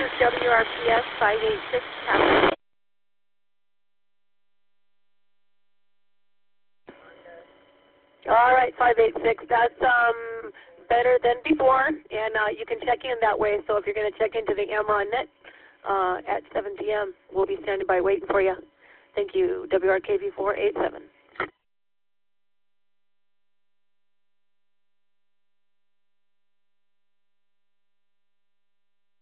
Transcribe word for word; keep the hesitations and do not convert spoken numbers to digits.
is W R P S five eight six. All right, five eight six. That's um, better than before, and uh, you can check in that way. So if you're going to check into the Amron net uh, at seven P M, we'll be standing by waiting for you. Thank you, W R K V four eight seven.